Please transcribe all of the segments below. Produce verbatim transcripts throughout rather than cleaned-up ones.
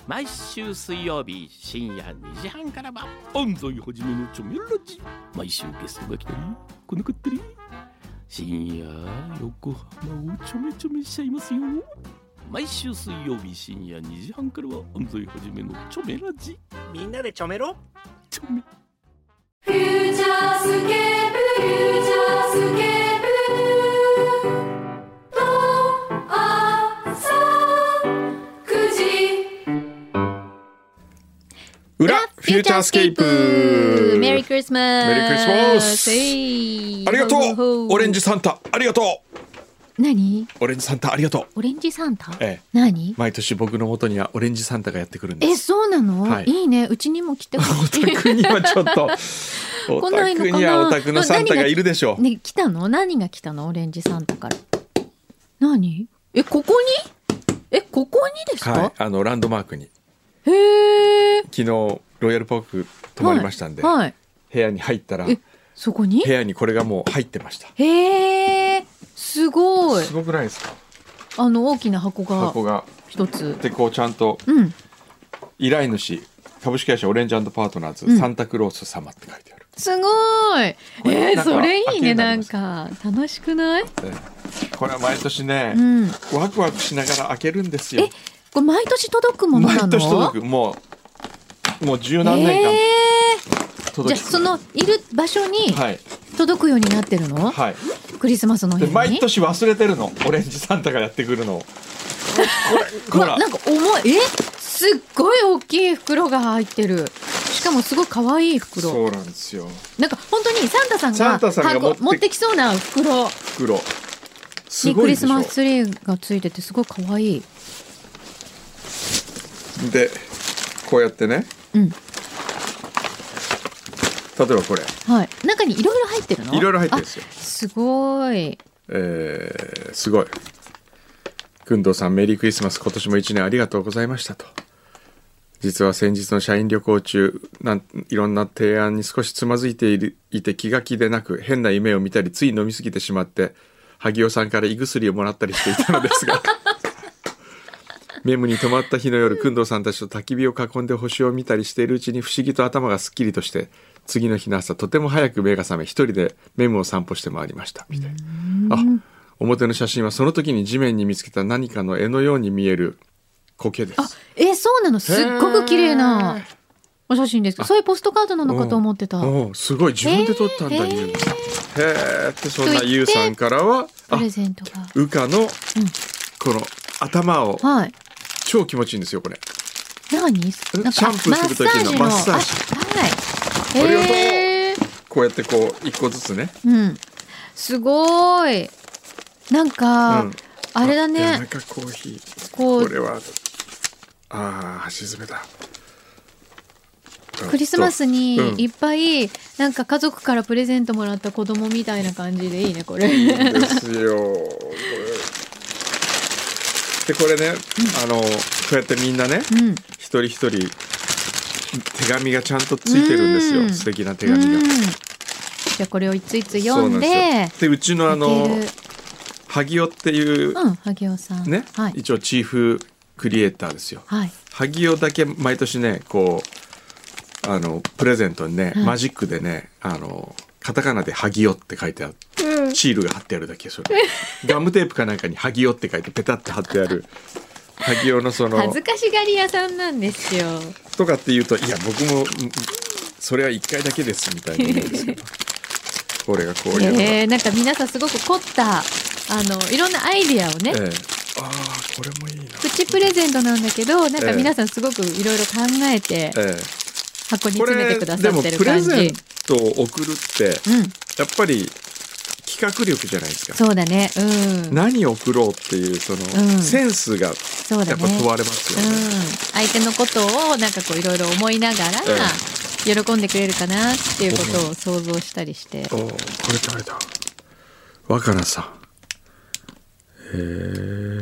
毎週水曜日深夜にじはんからは安西はじめのチョメラジ。毎週ゲストが来たり来なかったり、深夜横浜をちょめちょめしちゃいますよ。毎週水曜日深夜にじはんからは安西はじめのチョメラジ。 みんなでちょめろチョメ。 フューチャースケープ、フューチャースケープと朝くじ裏フューチャースケープ。 メリークリスマス。 メリークリスマス。ありがとうオレンジサンタ、ありがとう。 何？ オレンジサンタありがとう。 オレンジサンタ？ ええ、 何？ 毎年僕の元にはオレンジサンタがやってくるんです。 え、そうなの？ はい、 いいね。うちにも来てほしい。 お宅にはちょっとお宅にはお宅のサンタがいるでしょう。 ね、来たの？何が来たの？オレンジサンタから。何？え、ここに？え、ここにですか？ はい、あのランドマークに。 へえ。 昨日ロイヤルパーク泊まりましたんで、 はいはい、 部屋に入ったら、 え、そこに？ 部屋にこれがもう入ってました。 へえ。すごい。 すごくないですか？ あの大きな箱が箱が一つで、こうちゃんと、 うん、 依頼主株式会社オレンジ&パートナーズ、うん、サンタクロース様って書いてある。 すごい。えー、それいいね。なんか楽しくない？ これは毎年ね、うん、ワクワクしながら開けるんですよ。 え、これ毎年届くものなの？ 毎年届く。もうもう十何年間、えー、届き。 じゃあそのいる場所に届くようになってるの？はい。クリスマスの日に。 毎年忘れてるの、オレンジサンタがやってくるのを。 これなんか重い。え、すっごい大きい袋が入ってる。しかもすごい可愛い袋。 そうなんですよ。 なんか本当にサンタさんがサンタさんが持って、 持ってきそうな袋。 袋。すごいでしょ。 にクリスマスツリーがついててすごい可愛い。 で、こうやってね。うん。例えばこれ、 はい、中にいろいろ入ってるの？ いろいろ入ってるんですよ。 すごい、 えー、すごい。工藤さん、メリークリスマス、今年もいちねんありがとうございましたと。実は先日の社員旅行中、なんいろんな提案に少しつまずいているいて気が気でなく、変な夢を見たりつい飲みすぎてしまって萩尾さんから胃薬をもらったりしていたのですがメムに泊まった日の夜、工藤さんたちと焚き火を囲んで星を見たりしているうちに不思議と頭がすっきりとして、次の日の朝とても早く目が覚め、一人でメムを散歩して回りましたみたいな。あ、表の写真はその時に地面に見つけた何かの絵のように見える苔です。 あ、え、そうなの？すっごく綺麗なお写真ですけど、そういうポストカードなのかと思ってた。 おお、すごい、自分で撮ったんだ。ユウさん。へえ。ってそんなユウさんからはプレゼントが。 ウカのこの頭を、 はい、 超気持ちいいんですよこれ。 何？ シャンプーする時のマッサージ。はい。ありがとう。こうやってこう一個ずつね。 うん。すごい。なんか、うん、あれだね。 なんかコーヒー。こうこれはああ、橋爪だ。 クリスマスにいっぱいなんか家族からプレゼントもらった子供みたいな感じでいいねこれ。 いいですよ。これでこれね、うん、あのこうやってみんなね、うん、一人一人手紙がちゃんとついてるんですよ。素敵な手紙が。 じゃあこれをいついつ読んで、 でうちのあの萩尾っていう、 うん、萩尾さんね、はい、一応チーフクリエイターですよ。はい、萩尾だけ毎年ねこうあのプレゼントにね、はい、マジックでね、あのカタカナで萩尾って書いてある、うん、シールが貼ってあるだけ。それガムテープかなんかに萩尾って書いてペタって貼ってある萩尾のその恥ずかしがり屋さんなんですよとかって言うと、いや僕もそれはいっかいだけですみたいに言うんですけどこれがこういうのが、 えー、なんか皆さんすごく凝ったあのいろんなアイディアをね、えー、あこれもいいな。 プチプレゼントなんだけど、なんか皆さんすごくいろいろ考えて、えー箱に詰めてくださってる感じ。 でもプレゼントを送るって、うん、やっぱり企画力じゃないですか。 そうだね、うん、 何を送ろうっていうその、うん、センスがやっぱ問われますよね。 うん、相手のことをなんかこういろいろ思いながら、ええ、喜んでくれるかなっていうことを想像したりして。 おお、これ誰だ？若菜さん。へえ。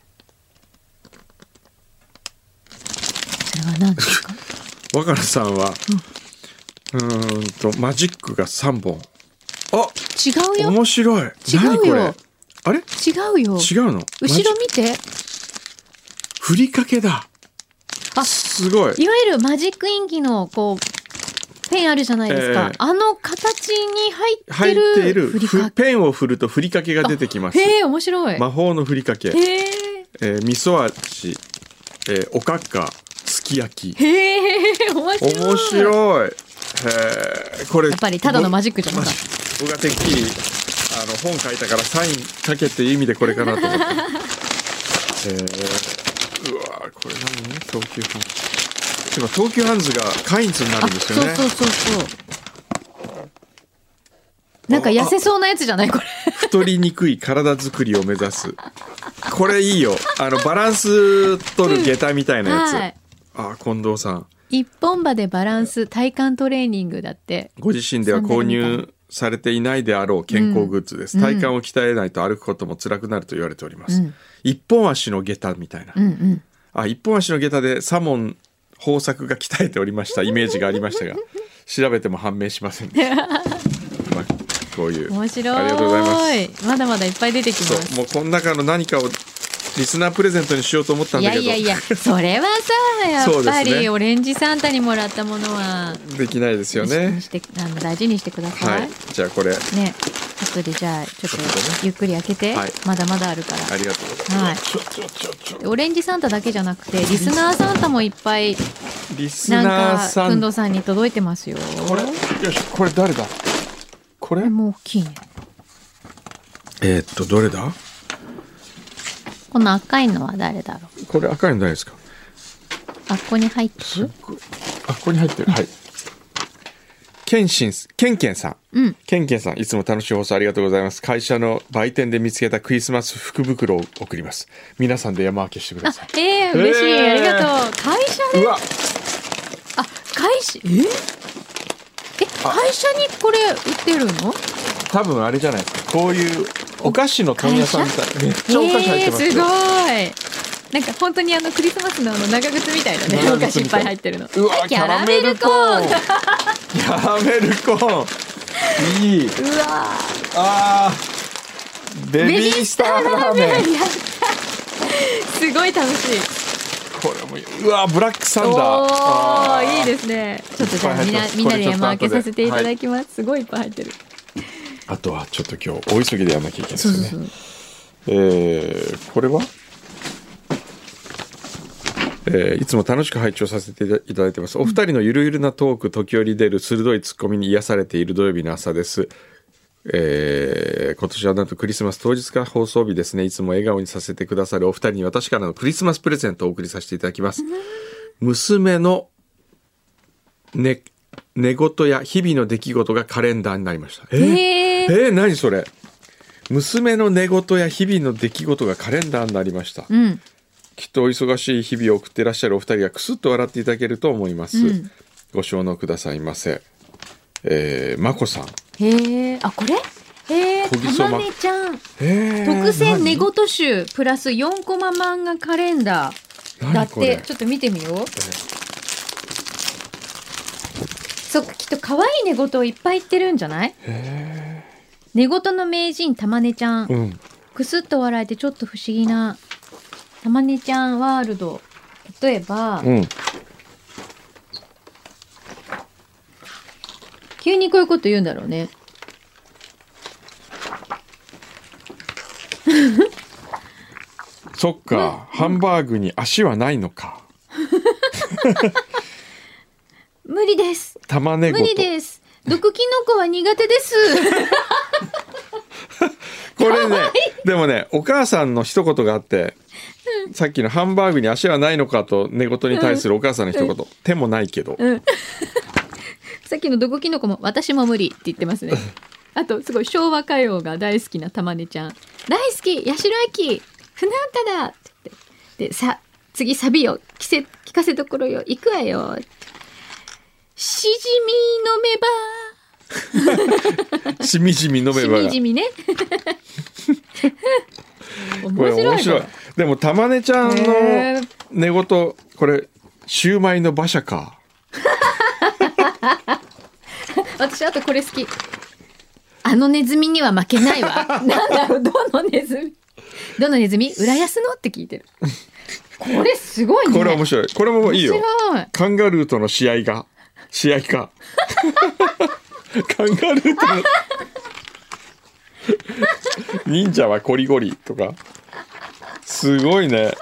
それは何ですか？ 若菜さんは、うん、うーんとマジックがさんぼん。あ、 違うよ。 面白い。 違うよ。 何これ？あれ？ 違うよ。 違うの？ 後ろ見て。 ふりかけだ。 あ、 すごい。 いわゆるマジックインキのこうペンあるじゃないですか、 えーあの形に入って入るっているふりかけ。 ペンを振るとふりかけが出てきます。 へえ面白い。 魔法のふりかけ。 へええー味噌味、えーおかか、すき焼き。 へえ面白い。 面白い。へーこれやっぱりただのマジックじゃなかっ僕がてっきりあの本書いたからサイン書けっていう意味でこれかなと思って。えー、うわーこれ何？東急ハンズ。今東急ハンズがカインズになるんですよね。 そうそうそうそう。なんか痩せそうなやつじゃないこれ。 太りにくい体作りを目指す。これいいよ。あのバランス取る下駄みたいなやつ。 はい、 あ近藤さん。 一本歯でバランス体幹トレーニングだって。 ご自身では購入されていないであろう健康グッズです。 うん体幹を鍛えないと歩くことも辛くなると言われております。 うん一本足の下駄みたいな。 うんうん。 あ一本足の下駄で左門豊作が鍛えておりましたイメージがありましたが調べても判明しませんでした。まあこういう面白い。 ありがとうございます。 まだまだいっぱい出てきまそうす。 もうこの中の何かをリスナープレゼントにしようと思ったんいだけどやいやいや、それはさ、やっぱそうですねりオレンジサンタにもらったものは、 できないですよねに。してあの大事にしてください。 はいじゃあこれね、後でじゃあちょっとちょっとねゆっくり開けて、 はいまだまだあるから。 ありがとうございはいます。ちょちょちょちょオレンジサンタだけじゃなくてリスナーサンタもいっぱいリスなんナーかさんくんどうさんに届いてますよ。 これよしこれ誰だこれもう大きいね。 えーっとどれだこの赤いのは誰だろう。 これ赤いの誰ですかあ、ここに入ってる。 すっごいあここに入ってるはいケンシンスケンケンさんうん。 ケンケンさんいつも楽しい放送ありがとうございます。会社の売店で見つけたクリスマス福袋を送ります。皆さんで山分けしてくだあさい。、 えー、嬉しい、 えーありがとう。会社でうわあ、会社、ええ、会社にこれ売ってるの？ 多分あれじゃないですかこういうお菓子の問屋さんみたいなめっちゃお菓子入ってますよ、 えー、すごい。なんか本当にあのクリスマスのあの長靴みたいなね、お菓子いっぱい入ってるの。 うわキャラメルコーン。 キャラメルコーンいいうわあーベビースターラーメンやったすごい楽しい。 これもいいうわブラックサンダーおあーいいですね。ちょっとじゃあみんなみんなで山分けさせていただきます。すごいいっぱい入ってる。 あとはちょっと今日大急ぎでやらなきゃいけないですよねそうそうそう。 えーこれは、えーいつも楽しく拝聴させていただいてます。お二人のゆるゆるなトーク、時折出る鋭いツッコミに癒されている土曜日の朝です。えー今年はなんとクリスマス当日が放送日ですね。いつも笑顔にさせてくださるお二人に私からのクリスマスプレゼントをお送りさせていただきます。娘のね寝言や日々の出来事がカレンダーになりました。えーへーえー何それ。娘の寝言や日々の出来事がカレンダーになりました。 うん。 きっとお忙しい日々を送っていらっしゃるお二人がクスッと笑っていただけると思います。 うんご承諾くださいませ。えー、まこさん。 へえ、あ、これ？へえ、 小木曽またまねちゃん。 えー特選寝言集プラスよんコマ漫画カレンダーだっ何これて。ちょっと見てみよう。そっか、きっと可愛い寝言をいっぱい言ってるんじゃない？寝言の名人たまねちゃん、 うん。 くすっと笑えてちょっと不思議なたまねちゃんワールド。例えば、 うん。 急にこういうこと言うんだろうね。 そっか、ハンバーグに足はないのか。 無理です。 玉ね無ごと。 理です。毒キノコは苦手です。 これね、でもね、お母さんの一言があって、さっきのハンバーグに足はないのかと寝言に対するお母さんの一言、手もないけど、 さっきの毒キノコも私も無理って言ってますね。あとすごい昭和歌謡が大好きなたまねちゃん。大好き八代亜紀船歌だって言ってでさ次サビを聞せ聞かせところよ行くわよ。しじみ飲めばしみじみ飲めしばみじみね。 これ面白い面白い。でも玉ねちゃんのへー寝言、これシューマイの馬車か。 私あとこれ好き。あのネズミには負けないわ。なんだろう、どのネズミどのネズミ浦安のって聞いてる。 これすごいね。 これ面白い。これもいいよ。 面白い。 カンガルーとの試合が試合かカンガルーとの忍者はコリゴリとかすごいね。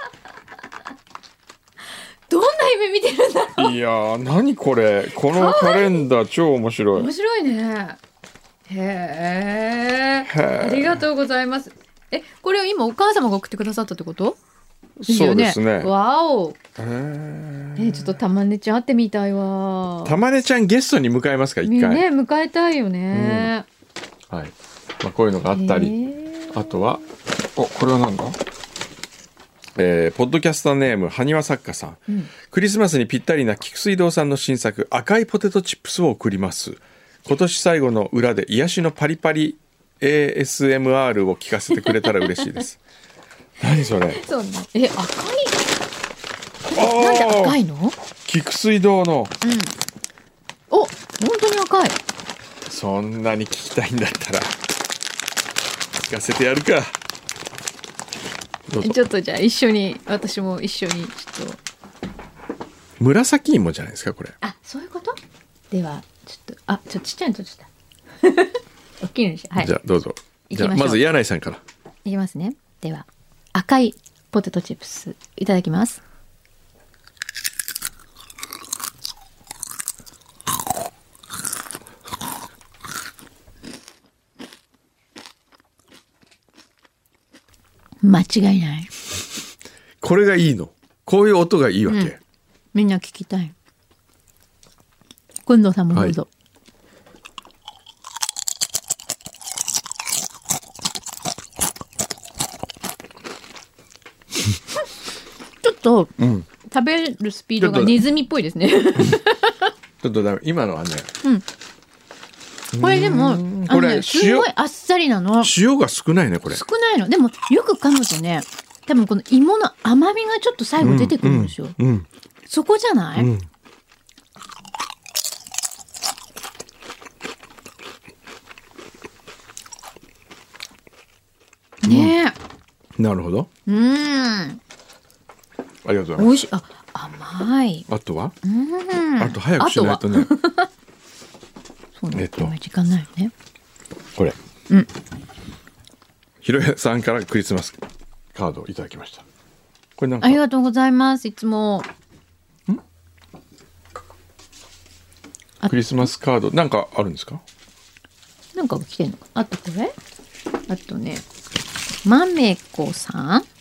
どんな夢見てるんだろう。 いやー何これ、このカレンダー超面白い。 面白いね。へえ。 へーありがとうございます。え、これを今お母様が送ってくださったってこと？ そうですね。 わお。 へーえ、ちょっとたまねちゃん会ってみたいわ。 たまねちゃんゲストに迎えますか一回。 ね、迎えたいよね。 はい。まあこういうのがあったり、 へーあとはおこれはなんだ。えーポッドキャスターネームはにわ作家さん、 うんクリスマスにぴったりな菊水堂さんの新作赤いポテトチップスを送ります。今年最後の裏で癒しのパリパリ エーエスエムアール を聞かせてくれたら嬉しいです何それ。 そうね。え、赤い。 あなんで赤ーいの？うん。 菊水堂のお、本当に赤い。 そんなに聞きたいんだったら聞かせてやるか。どうぞ。 ちょっとじゃあ一緒に、私も一緒にちょっと。 紫芋じゃないですかこれ。 あ、そういうこと？ではちょっと、あ、ちょっとちっちゃいの取っちゃった大きいのにしはい。 じゃあどうぞ。 行きましょうじゃあまず柳井さんから。 いきますね。では赤いポテトチップスいただきます。間違いない。 これがいいの。こういう音がいいわけ。 うんみんな聞きたい。近藤さんもどうぞ。ちょっとうん。 食べるスピードがネズミっぽいですね。 ちょっとダメ。今のはね。 これでも、あんこれのね、すごいあっさりなの。 塩が少ないねこれ。 少ないの。でもよく噛むとね、多分この芋の甘みがちょっと最後出てくるんですよ。 うん。うんそこじゃない？ うんねえ。 なるほど。 うん。 ありがとうございます。 美味しい。あ、甘い。 あとは、 うん。 あと早くしないとね。 そうね。 えっと今時間ないよね。 これ。 うん。 ひろやさんからクリスマスカードをいただきました。これなんかありがとうございます。いつも。 クリスマスカードなんかあるんですか？ なんか来てんのか。あとこれ。あとね。まめこさん。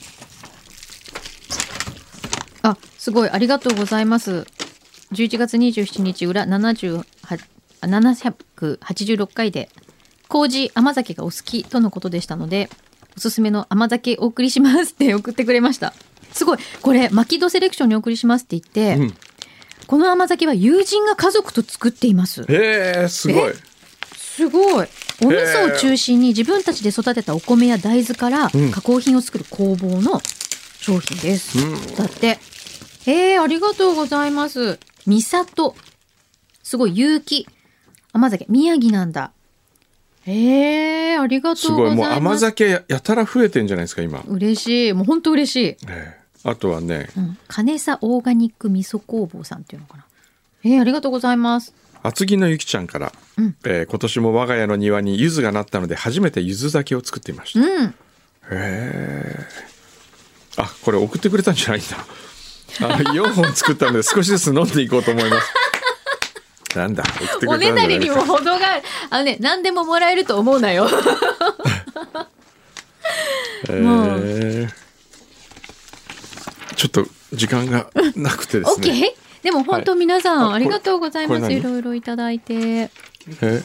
あ、すごい。ありがとうございます。じゅういちがつにじゅうしちにち裏ななじゅうはち、ななひゃくはちじゅうろっかいで麹甘酒がお好きとのことでしたので、おすすめの甘酒お送りしますって送ってくれました。すごい。これマキドセレクションにお送りしますって言って、 うん。 この甘酒は友人が家族と作っています。 へえすごい。 すごい。お味噌を中心に自分たちで育てたお米や大豆からうん加工品を作る工房の商品です。 うんだって。えー、ありがとうございます。三里。すごい有機甘酒。宮城なんだ。えー、ありがすとうございます。 ごいもう甘酒ややたら増えてんじゃないですか今。 嬉しい。もう本当嬉しい。 ええあとはねうん。金佐オーガニック味噌工房さんっていうのかな。えー、ありがとうございます。 厚木のゆきちゃんから、 うんえー今年も我が家の庭に柚子がなったので初めて柚子酒を作っていました。へうん。 え。あこれ送ってくれたんじゃないんだ。あのよんほん作ったので少しずつ飲んでいこうと思います。なんだ送ってくおねれたんじゃないですか。 だりにも程がある。あのね、何でももらえると思うなよ。 えもーちょっと時間がなくてでオッすね。 ケー。でも本当皆さん、 あありがとうございます。 これこれ何いろいろいただいて。 え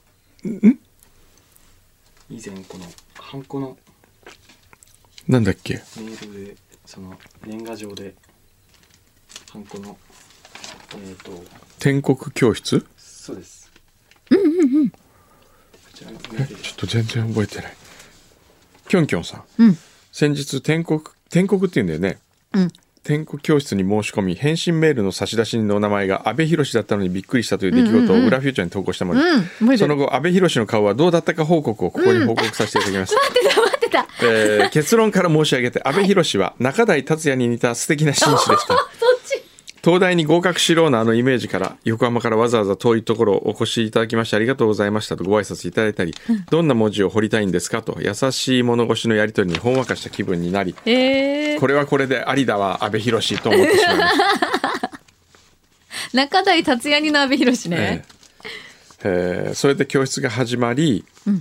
以前このハンコのなんだっけ。 メールでその年賀状でハンコのえっ、と天国教室。 そうですうんうんうんこちらのメえールでちょっと全然覚えてない。きょんきょんさん。 うん。 先日天国天国って言うんだよね。 うん。 転校教室に申し込み返信メールの差出人の名前が阿部寛だったのにびっくりしたという出来事を裏フューチャーに投稿したもの、 うん、 その後阿部寛の顔はどうだったか報告をここに報告させていただきます、 待ってた待ってた、 えー結論から申し上げて阿部寛は中台達也に似た素敵な紳士でした。 そっち東大に合格しろうなあのイメージから横浜からわざわざ遠いところお越しいただきましてありがとうございましたとご挨拶いただいたり、うん、どんな文字を彫りたいんですかと優しい物腰のやり取りにほんわかした気分になり、 えー、 これはこれでありだわ阿部寛と思ってしまいました中台達也にの阿部寛ね、 えーえー、それで教室が始まり、うん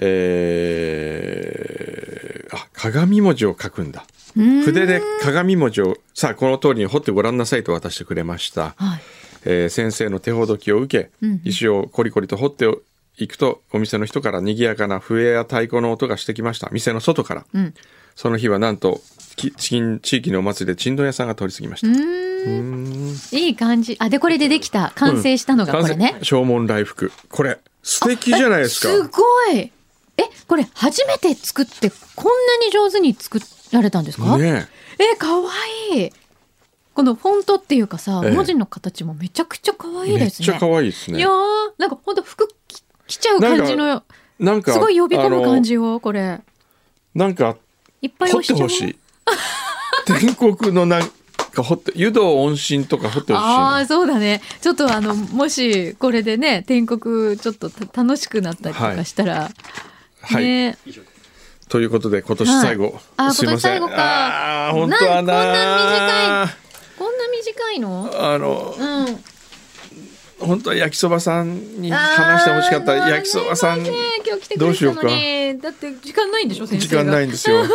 えー、あ鏡文字を書くんだ、筆で鏡文字をさあこの通りに彫ってごらんなさいと渡してくれました、はいえー、先生の手ほどきを受け、うん、石をコリコリと彫っていくとお店の人から賑やかな笛や太鼓の音がしてきました。店の外から、うん、その日はなんと地域のお祭りでちんどん屋さんが通り過ぎました。うーんいい感じ。あでこれでできた完成したのがこれね、 うん、正門来福これ素敵じゃないですか。 すごい。えこれ初めて作ってこんなに上手に作られたんですかね。えかわいい。このフォントっていうかさ、ええ、文字の形もめちゃくちゃかわいいですね。 めっちゃかわいいですね。 いやーなんかほんと服着着ちゃう感じのなんかすごい呼び込む感じよこれ。 なんかいっぱい彫ってほしい天国のなんか彫って湯道温心とか彫ってほしい。 ああそうだね。ちょっとあのもしこれでね天国ちょっと楽しくなったりとかしたら、 はい、ね、はい、ということで今年最後、はい、 あすいません。 今年最後か。 あ本当はなこんな短いこんな短いのあの、 うん、 本当は焼きそばさんに話してほしかった。焼きそばさんどうしようか。 だって時間ないんでしょ先生が。 時間ないんですよ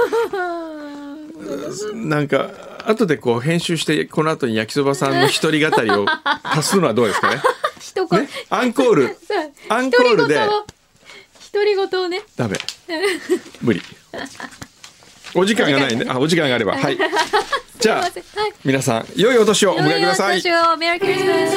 なんか後でこう編集してこの後に焼きそばさんの一人語りを足すのはどうですかねねアンコールアンコールで独り言をねダメ無理お時間がないんで、あお時間があればはいじゃあ、はい、皆さん良いお年をお迎えください。 良いお年をメリークリスマス。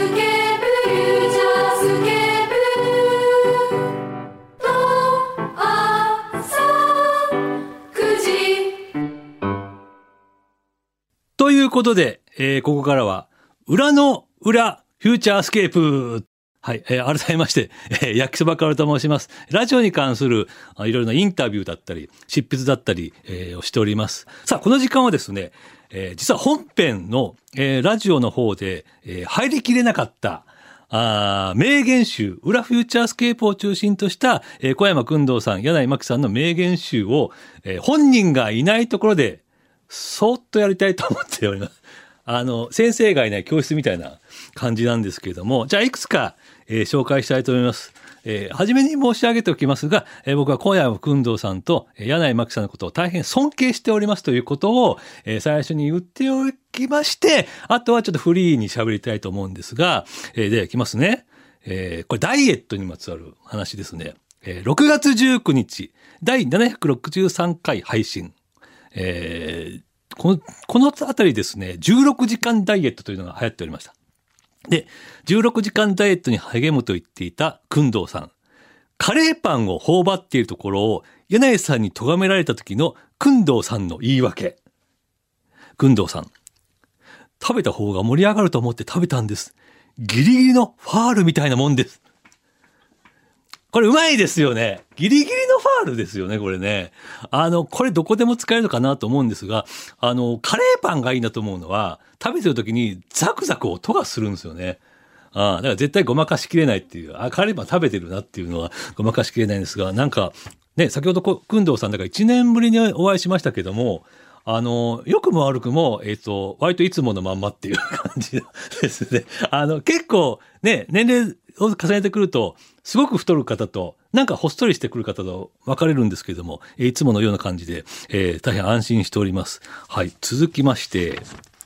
ということで、えー、ここからは裏の裏フューチャースケープ。はい、えー、改めまして、えー、焼きそばからと申します。ラジオに関するあいろいろなインタビューだったり執筆だったり、えー、をしております。さあこの時間はですね、えー、実は本編の、えー、ラジオの方で、えー、入りきれなかったあ名言集裏フューチャースケープを中心とした、えー、小山薫堂さん柳井真紀さんの名言集を、えー、本人がいないところでそーっとやりたいと思っております。あの先生がいない教室みたいな感じなんですけれども、じゃあいくつか、えー、紹介したいと思います。えー、初めに申し上げておきますが、えー、僕は小山薫堂さんと柳井真紀さんのことを大変尊敬しておりますということを、えー、最初に言っておきまして、あとはちょっとフリーに喋りたいと思うんですが、えー、ではいきますね。えー、これダイエットにまつわる話ですね。えー、ろくがつじゅうくにちだいななひゃくろくじゅうさんかい配信。えーこの、このあたりですね、じゅうろくじかんダイエットというのが流行っておりました。で、じゅうろくじかんダイエットに励むと言っていた薫堂さん。カレーパンを頬張っているところを柳井さんに咎められた時の薫堂さんの言い訳。薫堂さん。食べた方が盛り上がると思って食べたんです。ギリギリのファールみたいなもんです。これうまいですよね。ギリギリのファールですよね、これね。あの、これどこでも使えるのかなと思うんですが、あの、カレーパンがいいなと思うのは、食べてる時にザクザク音がするんですよね。ああ、だから絶対ごまかしきれないっていう、あ、カレーパン食べてるなっていうのはごまかしきれないんですが、なんか、ね、先ほど薫堂さんだからいちねんぶりにお会いしましたけども、あの、良くも悪くも、えっと、割といつものまんまっていう感じですね。あの、結構ね、年齢を重ねてくると、すごく太る方と、なんかほっそりしてくる方と分かれるんですけれども、いつものような感じで、えー、大変安心しております。はい。続きまして、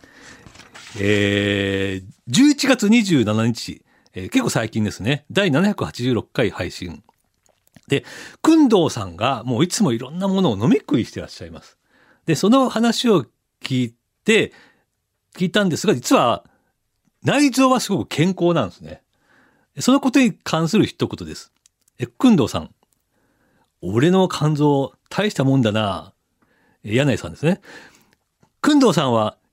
えー、じゅういちがつにじゅうしちにち、えー、結構最近ですね、だいななひゃくはちじゅうろっかい配信。で、薫堂さんがもういつもいろんなものを飲み食いしてらっしゃいます。で、その話を聞いて、聞いたんですが、実は内臓はすごく健康なんですね。そのことに関する一言です。え、薫堂さん。俺の肝臓、大したもんだな。柳井さんですね。薫堂さんは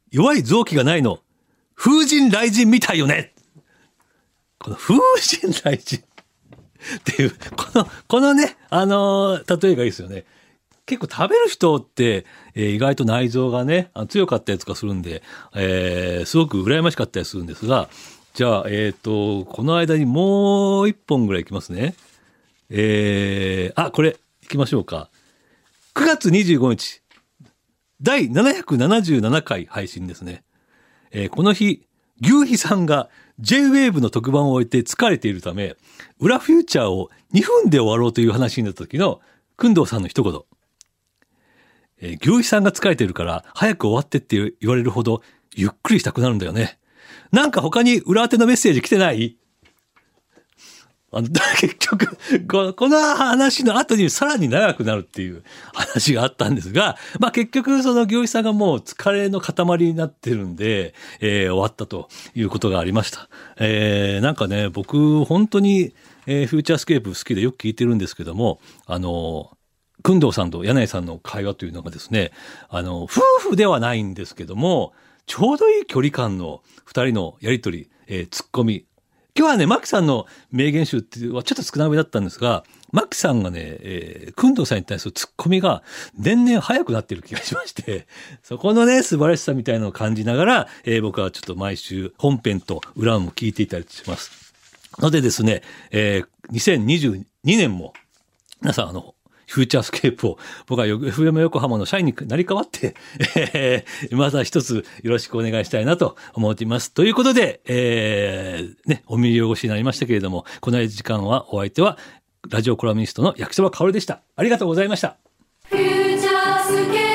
弱い臓器がないの。風神雷神みたいよね。この風神雷神っていう、この、このね、あのー、例えがいいですよね。結構食べる人って、えー、意外と内臓がね、あの強かったりとかするんで、えー、すごく羨ましかったりするんですが、じゃあ、えっと、この間にもう一本ぐらいいきますね。えー、あ、これ、行きましょうか。くがつにじゅうごにち、だいななひゃくななじゅうななかい配信ですね。えー、この日、牛皮さんが ジェイウェーブ の特番を終えて疲れているため、裏フューチャーをにふんで終わろうという話になった時の、工藤さんの一言。えー、牛皮さんが疲れてるから早く終わってって言われるほどゆっくりしたくなるんだよね。なんか他に裏当てのメッセージ来てない？あの結局こ、この話の後にさらに長くなるっていう話があったんですが、まあ結局その牛皮さんがもう疲れの塊になってるんで、えー、終わったということがありました。えー、なんかね、僕本当に、えー、フューチャースケープ好きでよく聞いてるんですけども、あの、工藤さんと柳井さんの会話というのがですね、あの、夫婦ではないんですけども、ちょうどいい距離感の二人のやりとり、えー、ツッコミ。今日はね、マキさんの名言集っていうのはちょっと少なめだったんですが、マキさんがね、えー、工藤さんに対するツッコミが年々早くなっている気がしまして、そこのね、素晴らしさみたいなのを感じながら、えー、僕はちょっと毎週本編と裏も聞いていたりします。のでですね、えー、にせんにじゅうにねんも皆さんあの、フューチャースケープを僕は エフエム 横浜の社員になり変わって、えー、また一つよろしくお願いしたいなと思っています。ということで、えー、ね、お耳汚しになりましたけれども、この時間はお相手はラジオコラムニストの焼きそばかおるでした。ありがとうございました。 フューチャースケープ